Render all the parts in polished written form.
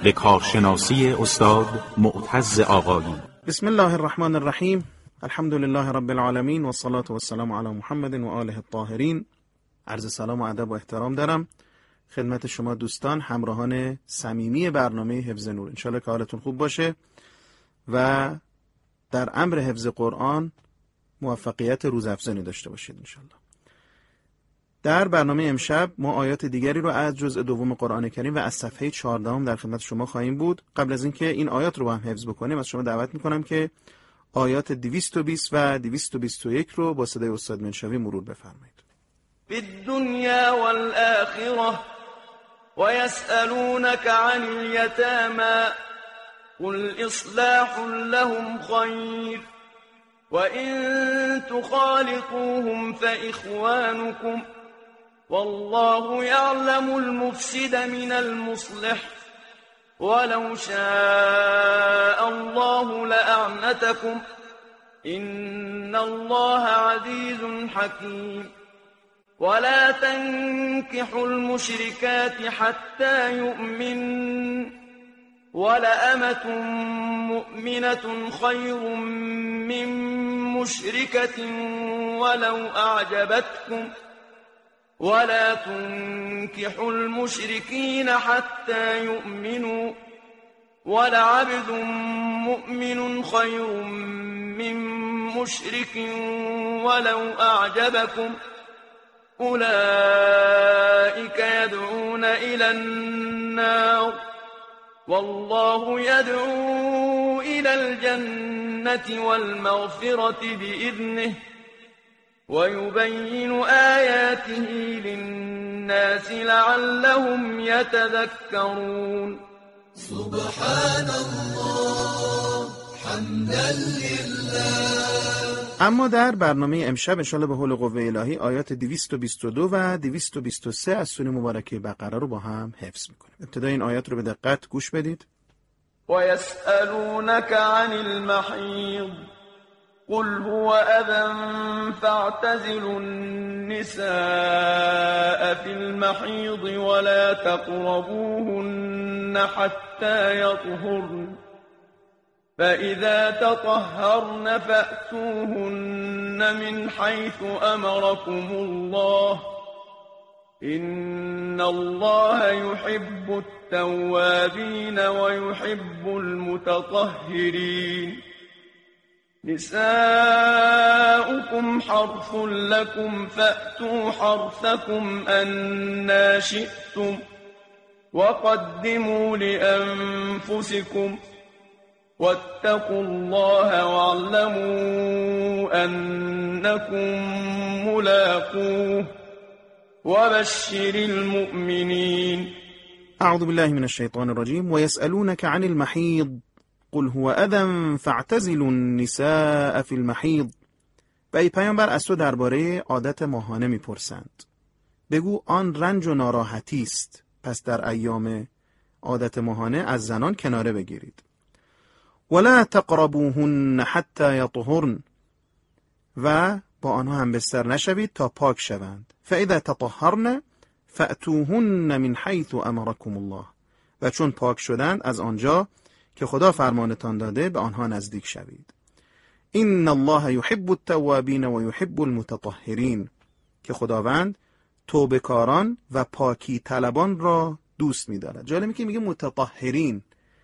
به کارشناسی استاد معتز آقایی. بسم الله الرحمن الرحیم. الحمد لله رب العالمین و الصلاة و السلام علی محمد و آله الطاهرین. عرض سلام و ادب و احترام دارم خدمت شما دوستان همراهان صمیمی برنامه حفظ نور. انشالله که حالتون خوب باشه و در امر حفظ قرآن موفقیت روزافزونی داشته باشید انشالله. در برنامه امشب ما آیات دیگری رو از جزء دوم قرآن کریم و از صفحه 14 در خدمت شما خواهیم بود. قبل از اینکه این آیات رو با هم حفظ بکنیم از شما دعوت میکنم که آیات 220 و 221 رو با صدای استاد منشوی مرور بفرمایید. فی الدنیا والآخرة ويسألونك عن اليتامى قل إصلاح لهم خير وإن تخالطوهم فإخوانكم والله يعلم المفسد من المصلح ولو شاء الله لأعنتكم إن الله عزيز حكيم ولا تنكحوا المشركات حتى يؤمنوا ولأمة مؤمنة خير من مشركة ولو أعجبتكم ولا تنكحوا المشركين حتى يؤمنوا ولعبد مؤمن خير من مشرك ولو أعجبكم أولئك يدعون إلى النار والله يدعو إلى الجنة والمغفرة بإذنه ويبين آياته للناس لعلهم يتذكرون سبحان الله حمدا لله. اما در برنامه امشب انشالله به حول قوه الهی آیات 222 و 223 از سوره مبارکه بقره رو با هم حفظ میکنیم. ابتدا این آیات رو به دقت گوش بدید. وَيَسْأَلُونَكَ عَنِ الْمَحِيضِ قُلْ هُوَ أَذًى فَاعْتَزِلُوا النِّسَاءَ فِي الْمَحِيضِ وَلَا تَقْرَبُوهُنَّ حَتَّى يَطْهُرْنَ فَإِذَا تَطَهَّرْنَ فَأْتُوهُنَّ مِنْ حَيْثُ أَمَرَكُمُ اللَّهُ إِنَّ اللَّهَ يُحِبُّ التَّوَّابِينَ وَيُحِبُّ الْمُتَطَهِّرِينَ نِسَاؤُكُمْ حَرْثٌ لَكُمْ فَأْتُوا حَرْثَكُمْ أَنَّىٰ شِئْتُمْ وَقَدِّمُوا لِأَنفُسِكُمْ واتقوا الله واعلموا أنكم ملاقوه وبشر المؤمنين. اعوذ بالله من الشیطان الرجیم. ويسألونك عن المحيض قل هو أذى فاعتزلوا النساء في المحيض. و ای پیامبر از تو درباره عادت ماهانه میپرسند، بگو آن رنج و ناراحتی است، پس در ایام عادت ماهانه از زنان کناره بگیرید. ولا تقربوهن حتی یطهرن، و با آنها هم بستر نشوید تا پاک شوند. فاذا تطهرن فأتوهن من حیث امرکم الله، و چون پاک شدند از آنجا که خدا فرمانتان داده به آنها نزدیک شوید. ان الله یحب التوابین و یحب المتطهرین، که خداوند توبه‌کاران و پاکی طلبان را دوست می‌دارد. جالبه که میگه متطهرین.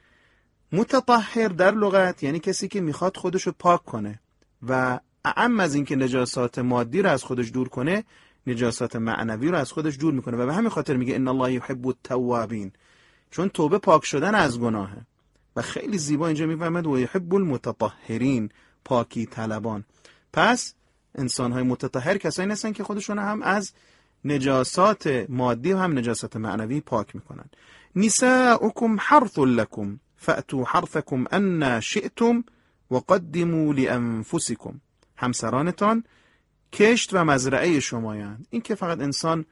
متطهر در لغت یعنی کسی که میخواد خودشو پاک کنه و اعم از این که نجاسات مادی رو از خودش دور کنه، نجاسات معنوی رو از خودش دور میکنه و به همین خاطر میگه ان الله یحب التوابین، چون توبه پاک شدن از گناهه. و خیلی زیبا اینجا میفهمد و یحب المتطهرین، پاکی طلبان. پس انسان‌های متطهر کسایی هستن که خودشون هم از نجاسات مادی و هم نجاسات معنوی پاک میکنن. نساؤکم حرث لکم فأتوا حرثکم ان شئتم وقدموا لانفسکم. همسرانتان کشت و مزرعه شمایند. این که فقط انسان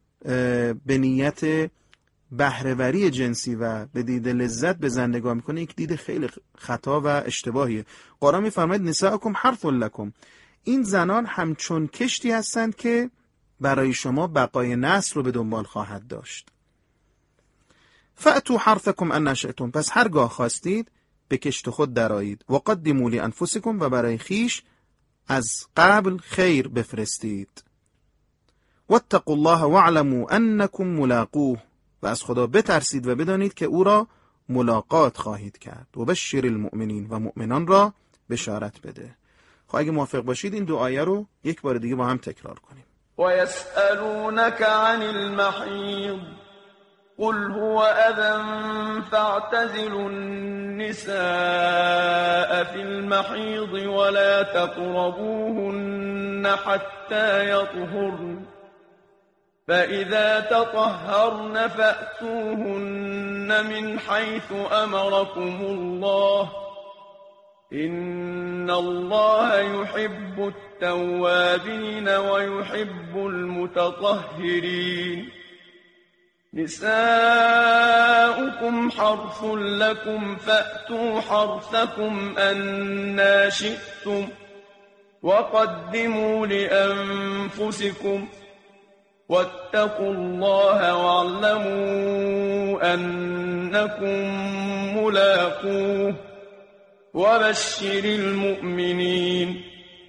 به نیت بهره‌وری جنسی و به دید لذت به زن نگاه میکنه، یک دید خیلی خطا و اشتباهیه. قرآن میفرماید نساؤکم حرث لکم، این زنان همچون کشتی هستند که برای شما بقای نسل رو به دنبال خواهد داشت. فأتوا حرثکم ان شئتم، پس هرگاه خواستید به کشت خود درآیید. و قدموا لانفسکم، و برای خیش از قبل خیر بفرستید. واتقوا الله واعلموا انکم ملاقوه، و از خدا بترسید و بدانید که او را ملاقات خواهید کرد. و بشر المؤمنین، و مؤمنان را بشارت بده. خب اگه موافق باشید این دو آیه رو یک بار دیگه با هم تکرار کنیم. و یسألونک عن المحیض قل هو اذى فاعتزلوا النساء في المحيض ولا تقربوهن حتى يطهرن فإذا تطهرن فأتوهن من حيث أمركم الله إن الله يحب التوابين ويحب المتطهرين نساؤكم حرث لكم فأتوا حرثكم أنى شئتم وقدموا لأنفسكم واتقوا الله واعلموا أنكم ملاقوه وبشر المؤمنين.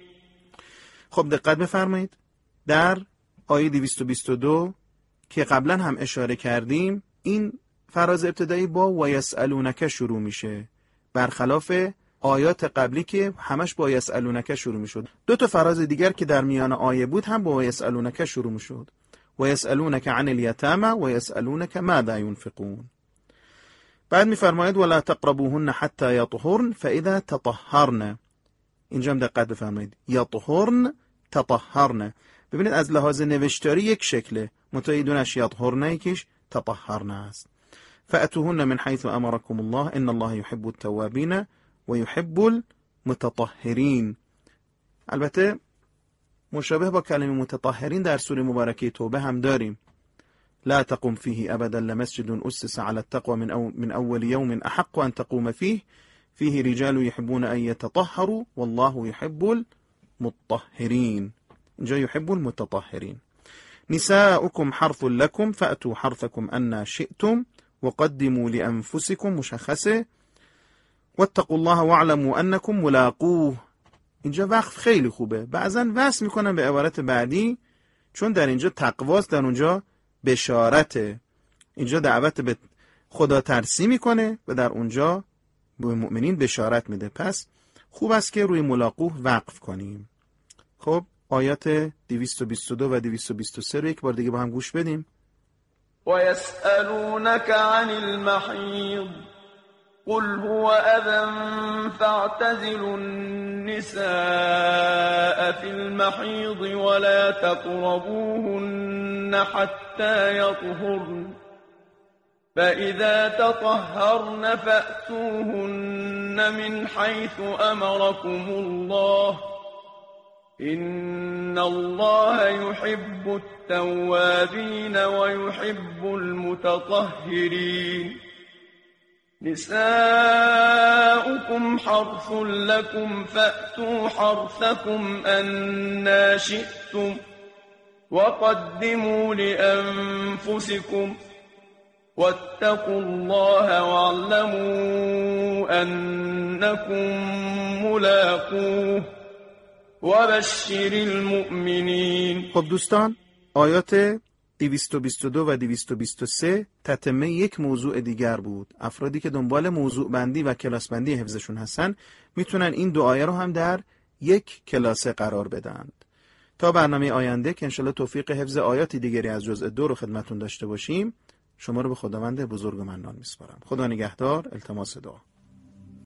خب دقت بفرمایید، در آیه 222 که قبلا هم اشاره کردیم این فراز ابتدایی با و یسألونک شروع میشه، برخلاف آیات قبلی که همش با یسألونک شروع میشد. دو تا فراز دیگر که در میان آیه بود هم با یسألونک شروع میشد. و یسألونک عن الیتامى و یسألونک ماذا ينفقون. بعد میفرماید ولا تقربوهن حتى یطهرن فاذا تطهرن. اینجا هم دقت بفرمایید، یطهرن تطهرن. ببینید از لحاظ نوشتاری یک شکله، متعیدونش یطهرن یکیش تطهرن است. فأتوهن من حيث امركم الله ان الله يحب التوابين ويحب المتطهرين. البته مشابه با کلمه متطهرین در سوره مبارکه توبه هم داریم. لا تقم فيه ابدا لمسجد اسس على التقوى من اول يوم احق ان تقوم فيه رجال يحبون ان يتطهروا والله يحب المطهرين. اینجا يحب المتطهرين. نساؤكم حرث لكم فأتوا حرثكم أن شئتم وقدموا لأنفسكم، مشخصه. واتقوا الله واعلموا أنكم ملاقوه. اینجا وقف خیلی خوبه، بعضا وصل میکنن به عبارت بعدی چون در اینجا تقواست، در اونجا بشارته. اینجا دعوت به خدا ترسی میکنه و در اونجا به مؤمنین بشارت میده. پس خوب است که روی ملاقوه وقف کنیم. خب آیات 222 و 223 رو یک بار دیگه با هم گوش بدیم. و یسألونک عن المحیض قل هو اذى فاعتزلوا النساء في المحيض ولا تقربوهن حتى يطهرن فإذا تطهرن فأتوهن من حيث أمركم الله إن الله يحب التوابين ويحب المتطهرين نساؤكم حرث لكم فأتوا حرثكم أنى شئتم وقدموا لأنفسكم واتقوا الله واعلموا أنكم ملاقوه وبشر المؤمنین. خب دوستان، آیات 222 و 223 تتمه یک موضوع دیگر بود. افرادی که دنبال موضوع بندی و کلاس بندی حفظشون هستن میتونن این دو آیه رو هم در یک کلاسه قرار بدند. تا برنامه آینده که انشالله توفیق حفظ آیاتی دیگری از جزء 2 رو خدمتون داشته باشیم، شما رو به خداوند بزرگ و منان میسپارم. خدا نگهدار. التماس دعا.